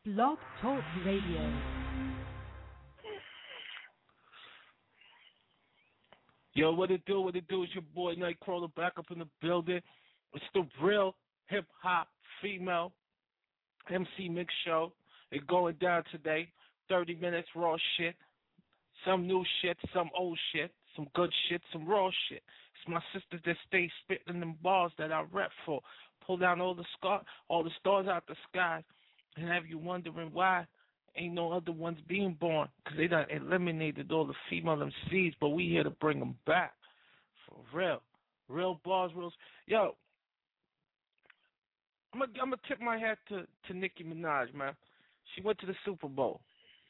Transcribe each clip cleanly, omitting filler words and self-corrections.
Blog Talk Radio. Yo, what it do? What it do? It's your boy Nightcrawler back up in the building. It's the real hip hop female MC Mix show. It's going down today. 30 minutes raw shit. Some new shit, some old shit, some good shit, some raw shit. It's my sisters that stay spitting them bars that I rep for. Pull down all the stars out the sky, and have you wondering why ain't no other ones being born? Because they done eliminated all the female MCs, but we here to bring them back. For real. Real bars, real... Yo, I'm gonna tip my hat to Nicki Minaj, man. She went to the Super Bowl.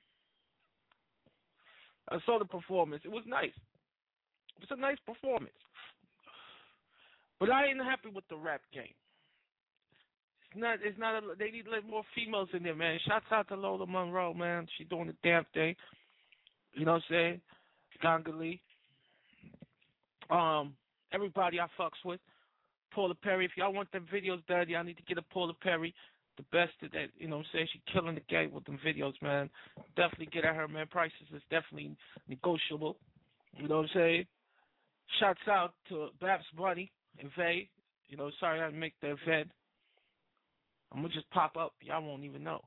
I saw the performance. It was nice. It was a nice performance. But I ain't happy with the rap game. They need to let more females in there, man. Shouts out to Lola Monroe, man. She doing the damn thing. You know what I'm saying? Ganga Lee. Everybody I fucks with. Paula Perry. If y'all want them videos done, y'all need to get a Paula Perry. The best of that, you know what I'm saying? She killing the game with them videos, man. Definitely get at her, man. Prices is definitely negotiable. You know what I'm saying? Shouts out to Babs Bunny and Vay. You know, sorry I didn't make the event. I'm going to just pop up. Y'all won't even know.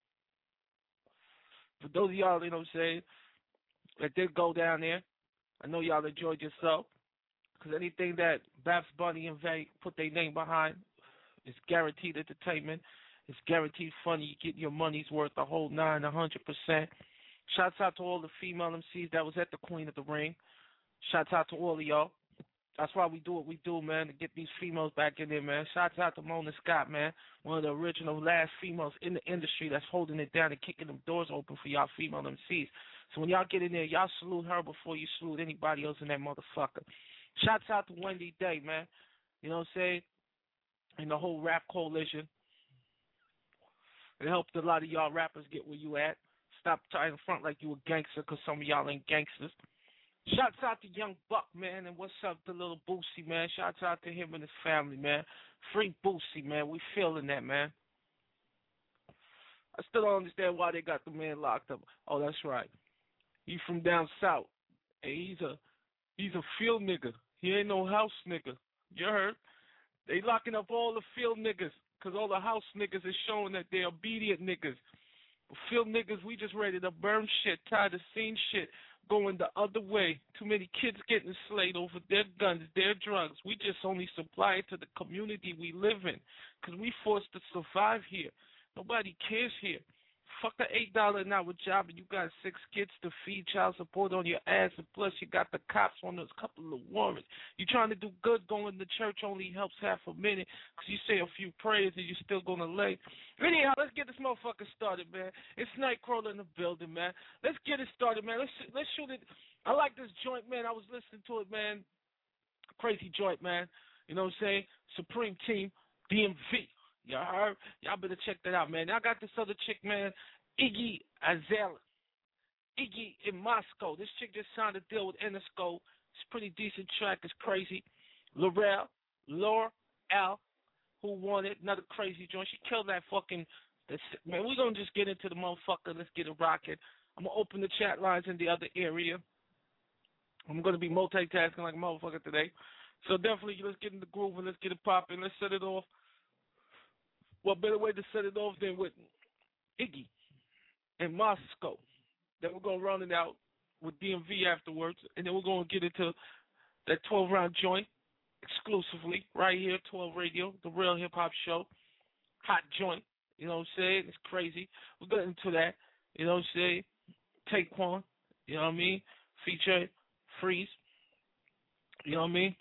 For those of y'all, you know what I'm saying, that did go down there, I know y'all enjoyed yourself. Because anything that Babs Bunny and Vay put their name behind is guaranteed entertainment. It's guaranteed funny. You get your money's worth, the whole 100%. Shouts out to all the female MCs that was at the Queen of the Ring. Shouts out to all of y'all. That's why we do what we do, man, to get these females back in there, man. Shouts out to Mona Scott, man, one of the original last females in the industry that's holding it down and kicking them doors open for y'all female MCs. So when y'all get in there, y'all salute her before you salute anybody else in that motherfucker. Shouts out to Wendy Day, man. You know what I'm saying? And the whole rap coalition. It helped a lot of y'all rappers get where you at. Stop trying to front like you a gangster, because some of y'all ain't gangsters. Shouts out to Young Buck, man, and what's up to little Boosie, man. Shouts out to him and his family, man. Free Boosie, man. We feeling that, man. I still don't understand why they got the man locked up. Oh, that's right. He from down south. And he's a field nigga. He ain't no house nigga. You heard? They locking up all the field niggas, because all the house niggas is showing that they're obedient niggas. But field niggas, we just ready to burn shit, tired of seeing shit going the other way. Too many kids getting slayed over their guns, their drugs. We just only supply it to the community we live in, because we forced to survive here. Nobody cares here. Fuck the $8 an hour job and you got 6 kids to feed, child support on your ass, and plus you got the cops on those couple of warrants. You trying to do good, going to church only helps half a minute because you say a few prayers and you're still going to lay. Anyhow, let's get this motherfucker started, man. It's Nightcrawler in the building, man. Let's get it started, man. Let's shoot it. I like this joint, man. I was listening to it, man. Crazy joint, man. You know what I'm saying? Supreme Team, DMV. Y'all heard? Y'all better check that out, man. I got this other chick, man, Iggy Azalea. Iggy in Moscow. This chick just signed a deal with Interscope. It's a pretty decent track. It's crazy. Laurel Al, who won it. Another crazy joint. She killed that fucking... Man, we're going to just get into the motherfucker. Let's get it rocking. I'm going to open the chat lines in the other area. I'm going to be multitasking like a motherfucker today. So definitely, let's get in the groove and let's get it popping. Let's set it off. What better way to set it off than with Iggy in Moscow? Then we're going to run it out with DMV afterwards, and then we're going to get into that 12-round joint exclusively right here, 12 Radio, the real hip-hop show. Hot joint, you know what I'm saying? It's crazy. We'll get into that, you know what I'm saying? Taekwon, you know what I mean? Feature Freeze, you know what I mean?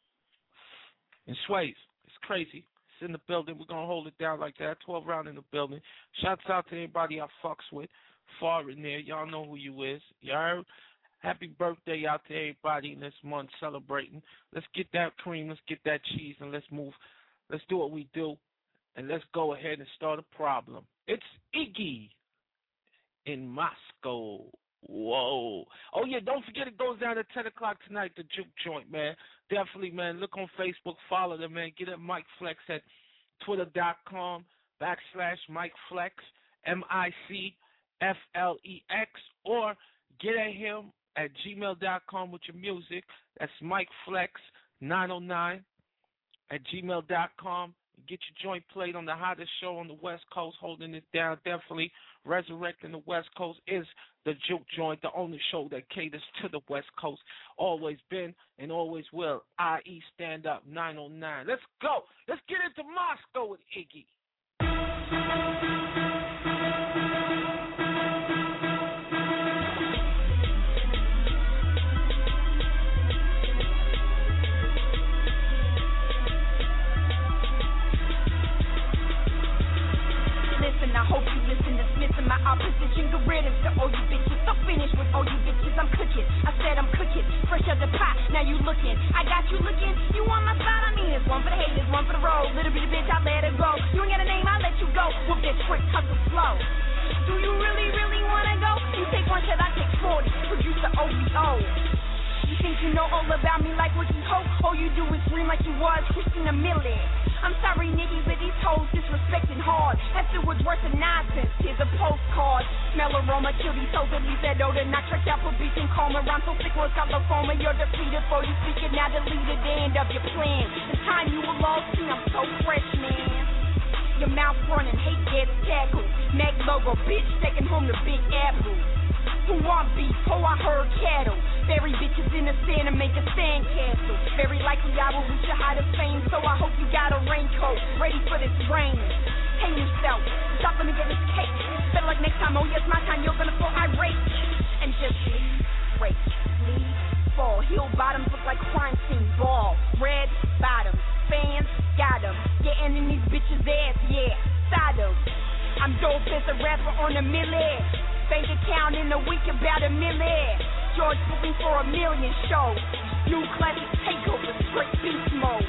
And Sways. It's crazy. In the building, we're gonna hold it down like that. 12 round in the building. Shouts out to anybody I fucks with. Far in there, y'all know who you is. You heard? Happy birthday out to everybody in this month celebrating. Let's get that cream, let's get that cheese, and let's move. Let's do what we do, and let's go ahead and start a problem. It's Iggy in Moscow. Whoa. Oh, yeah, don't forget it goes down at 10 o'clock tonight, the Juke Joint, man. Definitely, man. Look on Facebook. Follow them, man. Get at Mike Flex at twitter.com/Mike Flex. MICFLEX, or get at him at gmail.com with your music. That's MikeFlex909 at gmail.com. Get your joint played on the hottest show on the West Coast, holding it down. Definitely resurrecting the West Coast is the Juke Joint, the only show that caters to the West Coast. Always been and always will. IE Stand Up 909. Let's go. Let's get into Moscow with Iggy. I hope you listen to Smith and my opposition. Get rid of all you bitches. So finish with all you bitches. I'm cooking. I said I'm cooking. Fresh out the pot. Now you looking. I got you looking. You on my side? I mean, it's one for the haters, one for the road. Little bitty bitch, I let her go. You ain't got a name, I let you go. Whoop that trick, hustle slow. Do you really, really wanna go? You take one shot, I take 40. Producer OVO. You think you know all about me like Ricky Hope? All you do is scream like you was Christina Milian. I'm sorry, niggas, but these hoes disrespecting hard. Afterwards, worse than nonsense. Here's a postcard. Smell aroma, kill these hoes, at least that odor. Not tricked out for beats and coma. I'm so sick with coliforma. You're defeated for you speak it, now deleted the end of your plan. The time you were lost, see, I'm so fresh, man. Your mouth running, hate gets tackled. Mac logo, bitch, taking home the Big Apple. Who want beef? Oh, I heard cattle. Bury bitches in the sand and make a sandcastle. Very likely I will reach a height of fame, so I hope you got a raincoat ready for this rain. Hang yourself, stop gonna get this cake. Better like next time, oh yes, my time, you're gonna fall irate. And just leave, fall. Heel bottoms look like crime scene ball. Red bottoms, fans got them. Getting in these bitches' ass, yeah, Sodom. I'm dope as a rapper on a milli. Bank account in a week about $1 million. George booking for 1 million shows. New classic takeover, straight beast mode.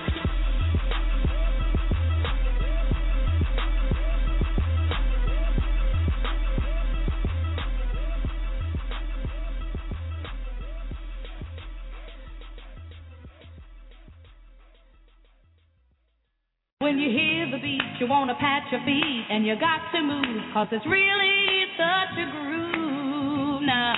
When you hear the beat, you wanna pat your feet, and you got to move, 'cause it's really such a groove now.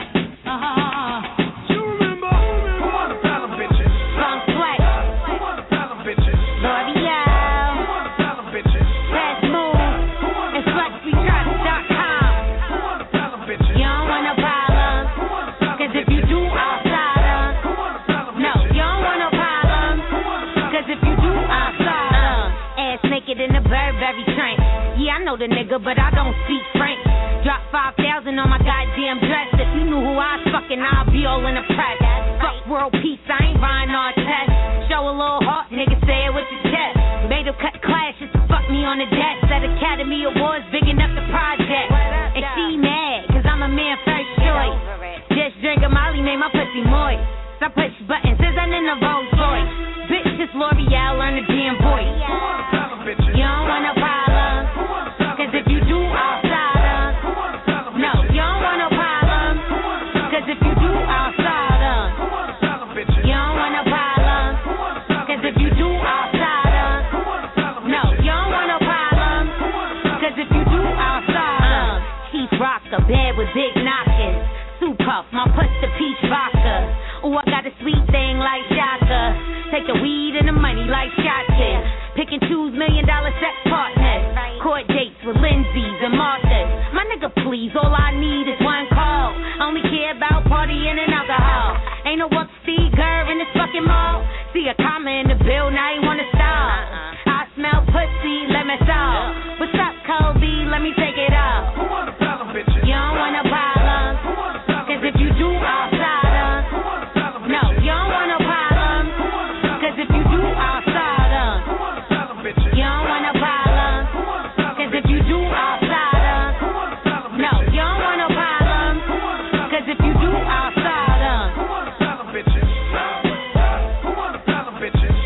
You remember? Who wanna tell them bitches? Funk Flex. Who wanna tell them bitches? L'Oreal. Who wanna tell them bitches? Let's move. It's FlexWeTrust.com. Who wanna tell them bitches? You don't want no problems, Who wanna tell them 'cause if you do, I'll start them. Who wanna tell them No, bitches? you don't want no problems, Who wanna tell them 'cause if you do, I'll start them. Ass naked in the Burberry train. Yeah, I know the nigga, but I don't speak French. Drop 5,000 on my goddamn dress. If you knew who I was fucking, I'll be all in the press. Fuck world peace, I ain't riding on test. Show a little heart, nigga, say it with your chest. Made them cut class just to fuck me on the desk. At Academy Awards, bigging up the project. And she mad, 'cause I'm a man first choice. Just drink a Molly, made my pussy moist. So I push buttons, isn't in a Rolls Royce. Bitch, this L'Oreal, learn the damn voice. Who wanna tell them bitches? You don't want no problems, Who wanna tell them 'cause if you do, I'll start them. Who wanna tell them No, bitches? you don't want no problems, Who wanna tell them 'cause if you do, I'll start them. Who wanna tell them bitches? You don't want no problems, Who wanna tell them 'cause if bitches? you do, I'll start them. Who wanna tell them No, bitches? you don't want no problems, Who wanna tell them 'cause if you do, I'll start them. Keith Rocker, bad with big knockers. Soup puff, my puss the peach vodka. Ooh, I got a sweet thing like Shaka. Take the weed and the money like Shotton. Pick and choose $1 million sex partners. Court dates with Lindsay's and Martha's. My nigga, please, all I need is one call. Only care about partying and alcohol. Ain't no upstate girl in this fucking mall. See a comma in the bill, now you wanna stall. I smell pussy, let me stall. What's up, Kobe? Let me take it off. Who wanna tell them bitches? You don't want no problems, Who wanna tell them 'cause bitches? if you do, I'll start them. Who wanna tell them No, bitches? you don't want no problems, Who wanna tell them 'cause if you do, I'll start them. Who wanna tell them bitches? You don't want no problems, Who wanna tell them 'cause if bitches? you do, I'll start them. Who wanna tell them No, bitches? you don't want no problems, Who wanna tell them 'cause if you do, I'll start them. Who wanna tell them bitches? Who wanna tell them bitches?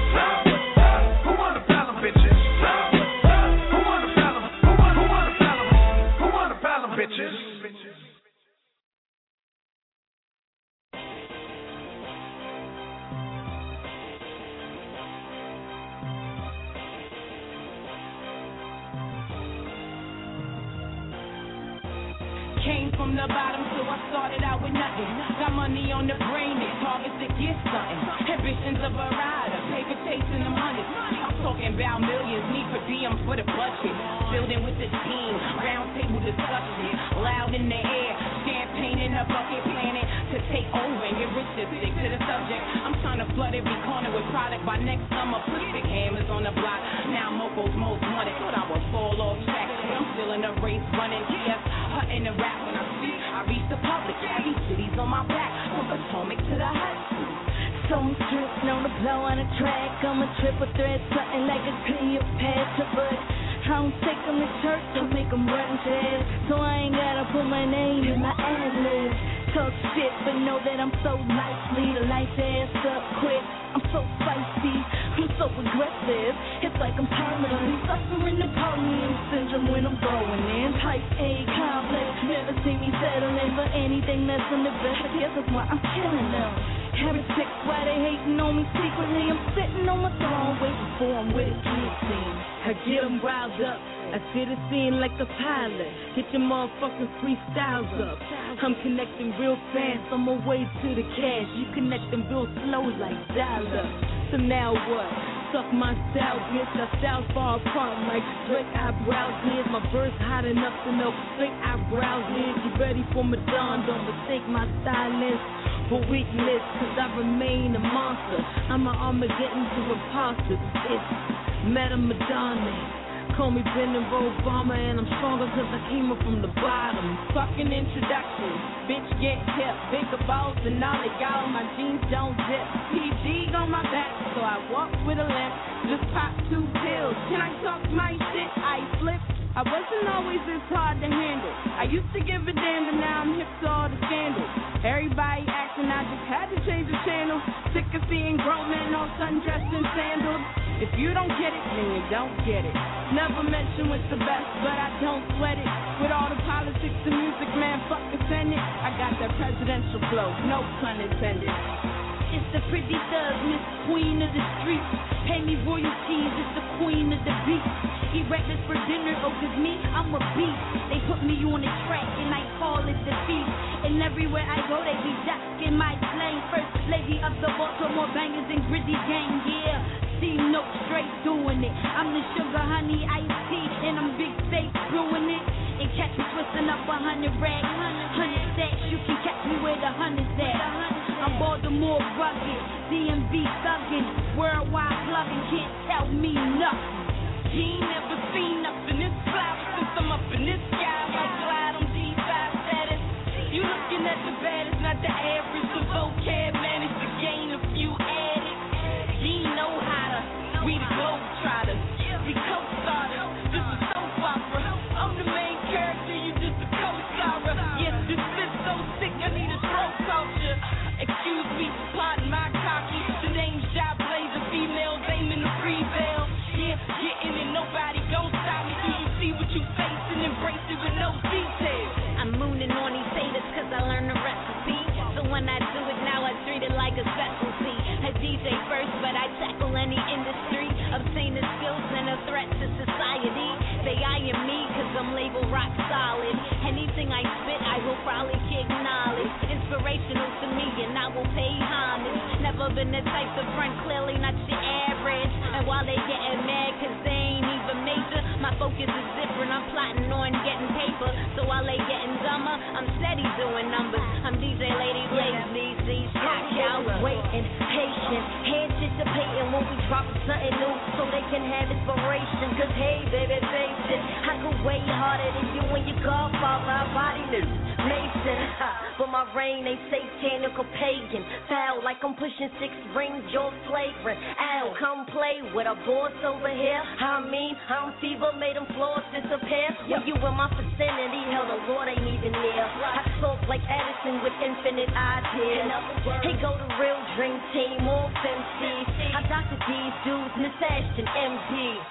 Came from the bottom, so I started out with nothing. Got money on the brain, and targets to get something. Ambitions of a rider, paper chasing them hundreds. I'm talking about millions, need per diem for the budget. Building with the team, round table discussion. Loud in the air, champagne in a bucket, planet to take over and get rich to stick to the subject. I'm trying to flood every corner with product by next summer. Put big hammers on the block. Now Moco's most wanted. Thought I would fall off track, but I'm still in the race running. Yes, hunting the rap when I reach the public. Every city's on my back, from Potomac to the Hudson. So I'm stripped, known to blow on a track. I'm a triple threat, something like a Cleopatra, but I don't take them to church, I make them run fast. So I ain't gotta put my name in my ad-libs. Talk shit, but know that I'm so likely to light their ass up quick. I'm so spicy, I'm so aggressive. It's like I'm permanently suffering Napoleon syndrome when I'm going in. Type A complex, never see me settling for anything less than the best. I guess that's why I'm killing them. Heretics, why they hating on me secretly? I'm sitting on my throne waiting for them with a guillotine. I get them riled up, I sit a scene like a pilot. Get your motherfucking freestyles up. I'm connecting real fast, on my way to the cash. You connecting real slow like dial-up. So now what? Suck my style, bitch. I style far apart like straight eyebrows is. My verse hot enough to know straight eyebrows is. You ready for Madonna? Don't mistake my stylist for weakness, cause I remain a monster. I'm an Armageddon to imposters. It's Madame Madonna. Call me Benaro Obama, and I'm stronger cause I came up from the bottom. Fucking introduction, bitch get hip. Bigger balls and all they got on my jeans don't dip. PG on my back, so I walk with a limp. Just pop 2 pills. Can I talk my shit? I flip. I wasn't always this hard to handle. I used to give a damn, but now I'm hip to all the scandals. Everybody acting, I just had to change the channel. Sick of seeing grown men all sundressed in sandals. If you don't get it, then you don't get it. Never mention what's the best, but I don't sweat it. With all the politics and music, man, fuck the Senate. I got that presidential flow, no pun intended. It's the pretty thug, Miss Queen of the streets. Pay me royalties, it's the queen of the beat. Eat breakfast for dinner, oh, cause me, I'm a beast. They put me on the track and I call it the feast. And everywhere I go, they be jocking my slang. First lady of the Baltimore bangers and gritty gang, yeah. No straight doing it. I'm the sugar honey iced tea, and I'm big steak brewing it. And catch me twisting up 100 rags, 100 stacks. You can catch me where the 100's at. I'm Baltimore rugged, DMV thuggin', worldwide plugging. Can't tell me nothing. You ain't never seen nothing this fly since I'm up in this sky. Like glide on D5 status. You looking at the baddest, not the average. The vocab managed to gain a few added. You know how to, we the globetrotters, we co-starters, this is soap opera. I'm the main character, you just a co-starrer. Yes, this bit's so sick, I need a throat culture. Excuse me, pardon my cocky. The name's Job Blazer, females aiming to prevail. Yeah, getting it, nobody gon' stop me. Do you see what you face and embrace it with no details? I'm mooning on these haters cause I learned the recipe. So when I do it now, I treat it like a specialty. A DJ first, but I tackle any industry. Obtain the skills and a threat to society. They eyeing me cause I'm labeled rock solid. Anything I spit, I will probably acknowledge. Inspirational to me and I will pay homage. Never been the type to front, clearly not your average. And while they getting mad cause they ain't even major, my focus is different, I'm plotting on getting paper. So while they getting dumber, I'm steady doing numbers. I'm DJ Lady Blaze, DC, shock out, waiting, patient, anticipating when we drop something new so they can have inspiration. Cause hey baby, face it, I go way harder than you when you golf off my body new Mason, but my reign ain't satanic or pagan. Foul like I'm pushing 6 rings, you're flagrant. Ow, come play with a boss over here. I mean, I'm fever, made them floors disappear. When you in my vicinity, hell, the Lord ain't even near. I talk like Edison with infinite ideas. Hey, go to Real Dream Team, all MCs. I Dr. D's dudes, Miss Ashton, MD.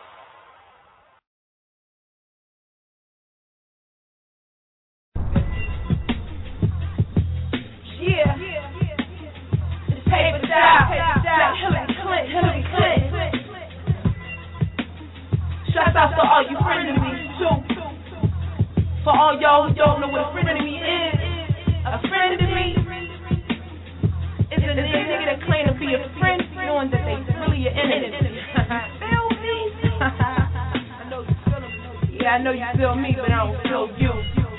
Yeah. It's paper style. Hillary Clinton. Shout out to all you friends of me, too. For all y'all who don't know what a friend of me is, a friend to me is a nigga that claim to be a friend, knowing that they really your enemy. Feel me? I know you feel me. Yeah, I know you feel me, but I don't feel you.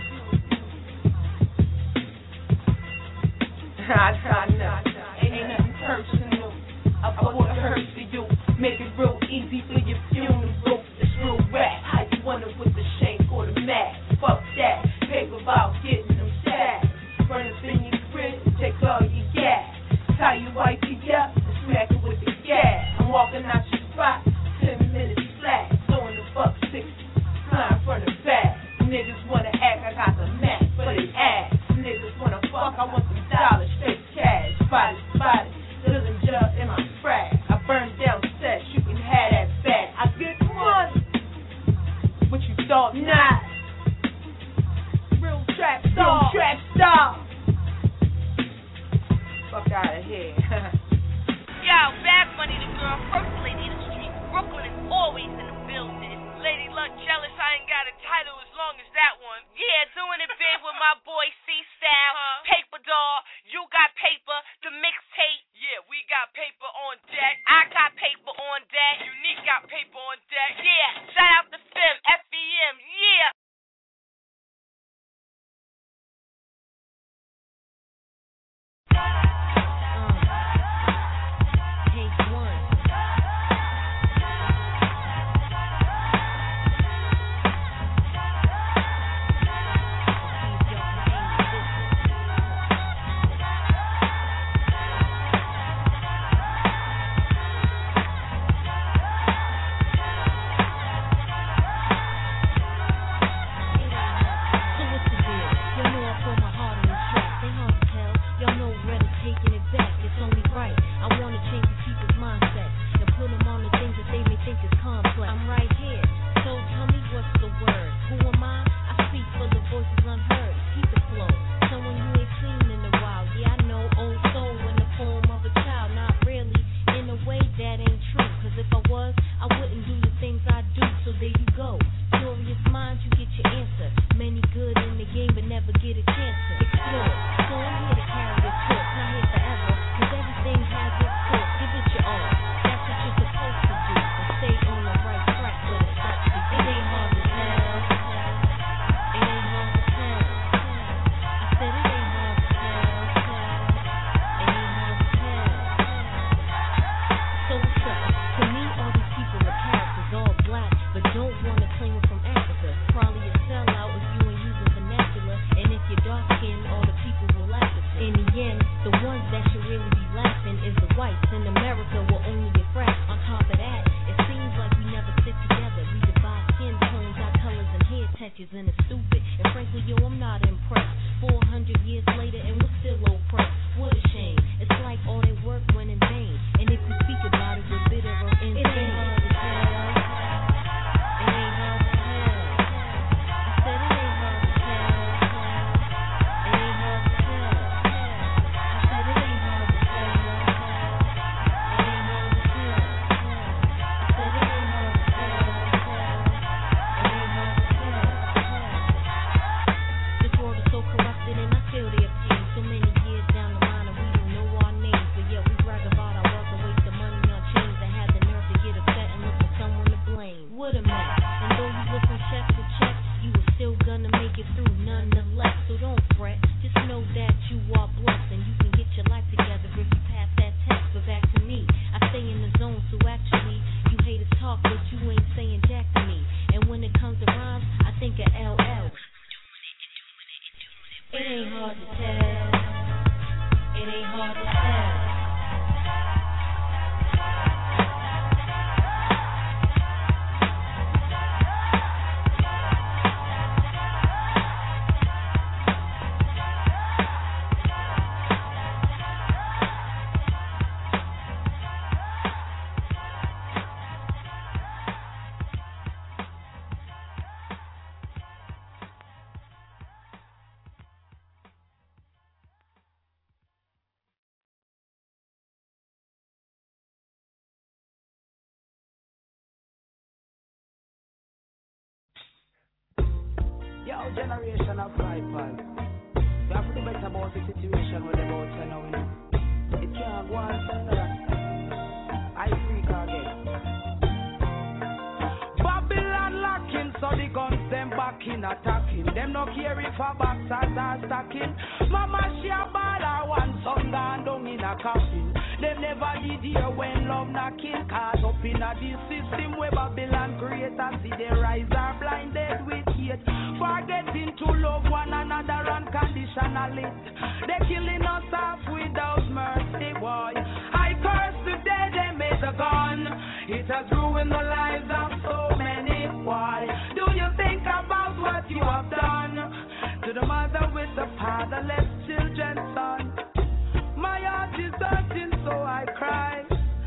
Ain't nothing personal. I put what hurts to you. Make it real easy for your funeral. It's real rap. How you wonder with the shank or the mat? Fuck that. Paper about getting them sacks. Run up in your crib, take all your gas. Tie your wifey up and smack her with the gas. I'm walking out your spot, 10 minutes flat. Throwing the buck 60, flying from the back. Niggas wanna act, I got the Mac for they ass. Niggas wanna fuck, I want some dollars, straight cash. Spotted, doesn't jump in my frack. I burn down sets, you can have that back. I get money, but you thought not. Real trap star. Fuck out of here. Yo, Bad Money, the girl, first lady in the street. Brooklyn is always in the building. Lady Luck jealous, I ain't got a title as long as that one. Yeah, doing it big with my boy C-Style. Paper Dog, you got paper, the mixtape. Yeah, we got paper on deck. I got paper on deck. Unique got paper on deck. Yeah, shout out to Fem, FEM, yeah. now generation of rifle. We have to do better about the situation where they're about to now, you know. It can't go on so that. I freak again. Babylon locking, so the guns them back in attacking. Them no care if a boxers are stacking. Mama she a bad, one son gone down in a coffin. Them never did hear when love knocking. Cause up in a this system where Babylon creators see the rise are blinded with hate. Forgetting to love one another unconditionally. They killing us off without mercy, boy. I curse the day they made the gun. It has ruined the lives of so many. Why do you think about what you have done to the mother with the fatherless children, son? My heart is hurting, so I cry.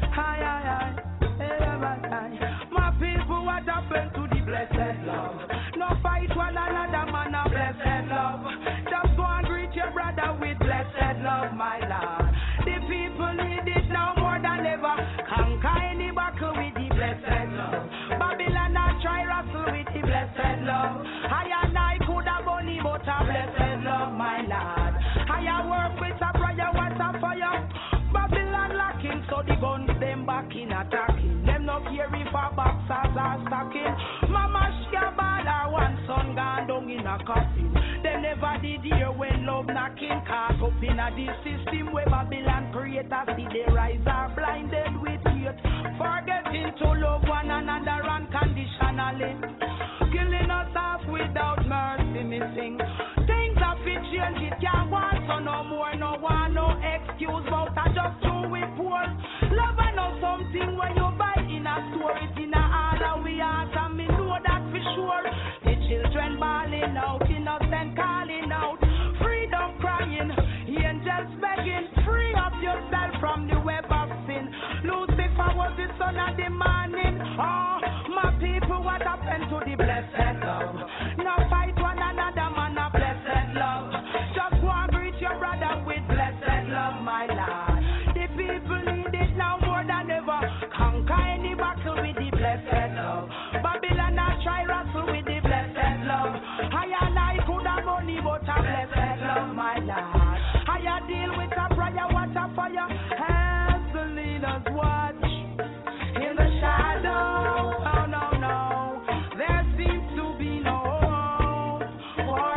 My people, what happened to the blessed love? No fight one another, man, a blessed love. Just go and greet your brother with blessed love, my Lord. The people need it now more than ever. Conquer any battle with the blessed love. Babylon not try wrestle with the blessed love. I and I could have only but a blessed love, my Lord. I work with a prayer, what a fire. Babylon locking, so the guns them back in attacking. Them no care if a boxers are stacking. Mama she a bad, her one son gone down in a coffin. They never did hear when love knocking. Caught up in a this system where Babylon creators see the rise are blinded with hate. Forgetting to love one another unconditionally. Killing us off without mercy missing. Things have been changed, it can't want so no more, no one, no excuse. But I just do it poor. Love I know something when you buy in a store, it in a all we ask, and me know that for sure. The children bawling out, innocent calling out, freedom crying, angels begging, free up yourself from the web of sin. Lucifer was the son of the morning. Oh, my people, what happened to the blessed love? Now fight one another, man, a blessed love. Just go and greet your brother with blessed love, my Lord. The people need it now more than ever. Conquer any battle with the blessed love. Babylon not try wrestle with the blessed love. I and I could have only but a blessed love, my Lord. I deal with a prayer, what a fire. As the leaders watch in the shadow. Oh no, no, there seems to be no hope for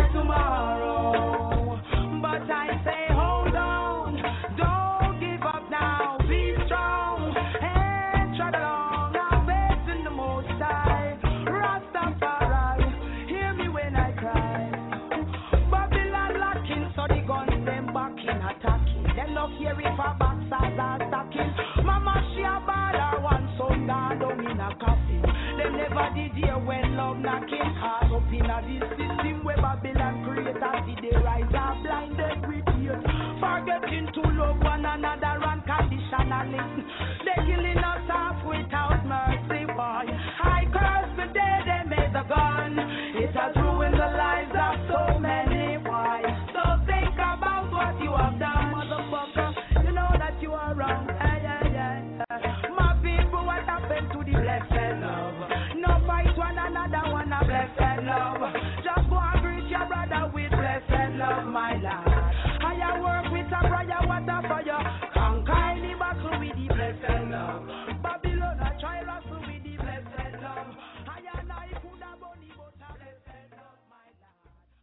tomorrow. But I say hold on, don't give up now, be strong and trot along. Now faith in the Most High, Rastafari, hear me when I cry. Babylon locking, so the guns them back in attacking. Them no care if a boxers are stacking. Mama she a bad, her one son gone down in a coffin. Them never did hear when love knocking. Caught up in a this system where Babylon creators see the rise are blinded with hate. Forgetting to love one another unconditionally. They killing us off without mercy, boy. I curse the day they made the gun. It has ruined the lives of so many, boy. So think about what you have done, motherfucker. You know that you are wrong. My people, what happened to the blessed love? No fight one another, one a blessed love. Just go and greet your brother with blessed love, my Lord. I work with a prayer, what a fire. Conquer any battle with the blessed love. Babylon, I try wrestle with the blessed love. I and I could have only but a blessed love, my Lord.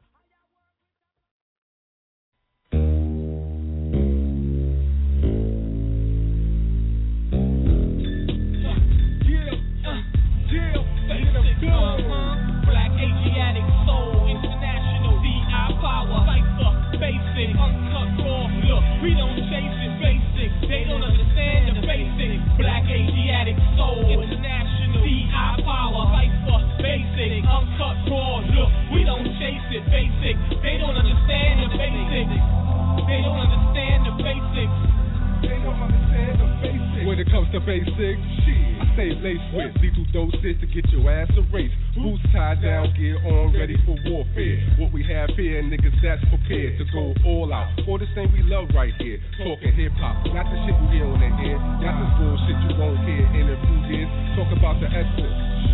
Black Asiatic soul, international, DI power, cipher, basic, uncut raw. Look, we don't chase it, basic. They don't understand the basic. Black Asiatic soul, international, DI power, cipher, basic, uncut raw. Look, we don't chase it, basic. They don't understand the basic. They don't understand the basics. They don't understand the basics. When it comes to basics, I stay laced with lethal doses to get your ass erased. Boots tied down, gear on, ready for warfare. What we have here, niggas that's prepared to go all out for this thing we love right here. Talking hip hop, not the shit you hear on the air, not this bullshit you won't hear in a few years. Talk about the essence.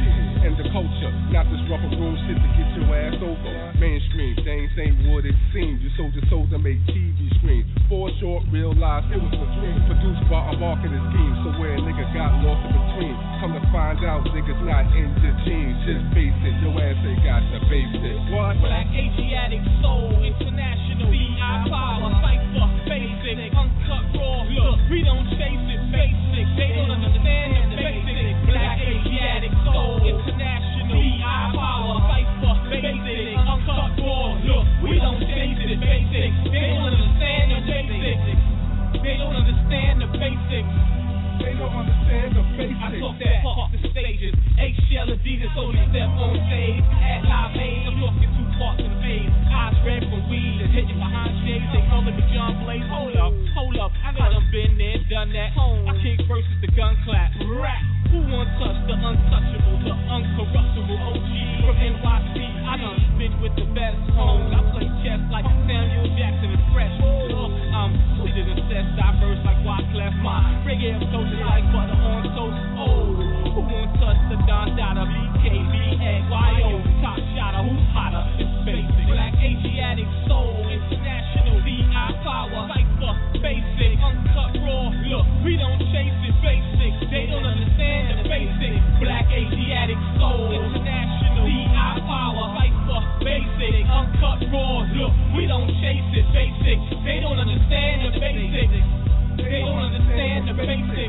and the culture. Not this rubber room shit to get your ass over. Mainstream, things ain't what it seems. You sold your soul to make TV screens. For short, real lives, it was a dream. Produced by a marketing scheme, so where a nigga got lost in between. Come to find out, niggas not in the jeans. Just face it, your ass ain't got the basics. What? Black Asiatic soul, international, BI power, cypher, basic, uncut raw. Look, we don't chase it, basic. They don't understand the basic. Black Asiatic soul, international, BI power, cypher, basic, uncut raw. Look, we don't chase it, basic. They don't understand the basics. They don't understand the basics. They don't understand the basics. I talk that off the stages. Eggshell Adidas, so we step on stage. At Live Aid, I'm talking 2 parts in the phase. Eyes red from weed and hitting behind shades. They call me John Blaze. Hold up. I done been there, done that. I kick versus the gun clap. Rap. Who won't touch the untouchable, the uncorruptible OG from NYC? I done spit with the best homes. I play chess like Samuel Jackson and Fresh. Look, I'm sweeter than cess, diverse like Wyclef. My reggae approach is like butter on toast. Oh, who won't touch the Don Dada, BKB, YO, top shotter, who's hotter? It's basic. Black Asiatic soul, international, BI power, cypher, basic, uncut raw. Look, we don't chase it, basic. They don't understand the basic. Black Asiatic soul, international, BI power, cypher, basic, uncut raw. Look, we don't chase it, basic. They don't understand the basic. They don't understand the basic.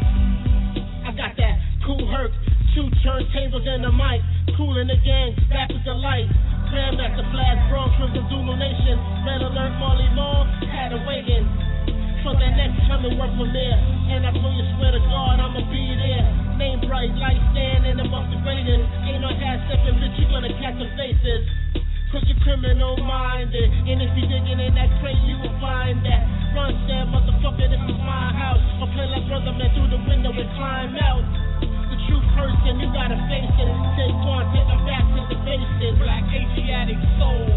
I got that cool herc, 2 turntables and a mic, cool in the gang, back with the light. Grandmaster Flash, Bronx, Crimson Zulu Nation, Red Alert, Marley Marl, had a wagon. For that next coming work from there, and I told you, swear to God, I'ma be there. Name bright, light standing amongst the greatest. Ain't no half stepping, bitch, you gonna catch some faces. Cause you're criminal minded, and if you digging in that crate, you will find that. Run, said, motherfucker, this is my house. Or play like brother man through the window and climb out. The true person, you gotta face it. Take on, take them back to the basics. Black Asiatic soul,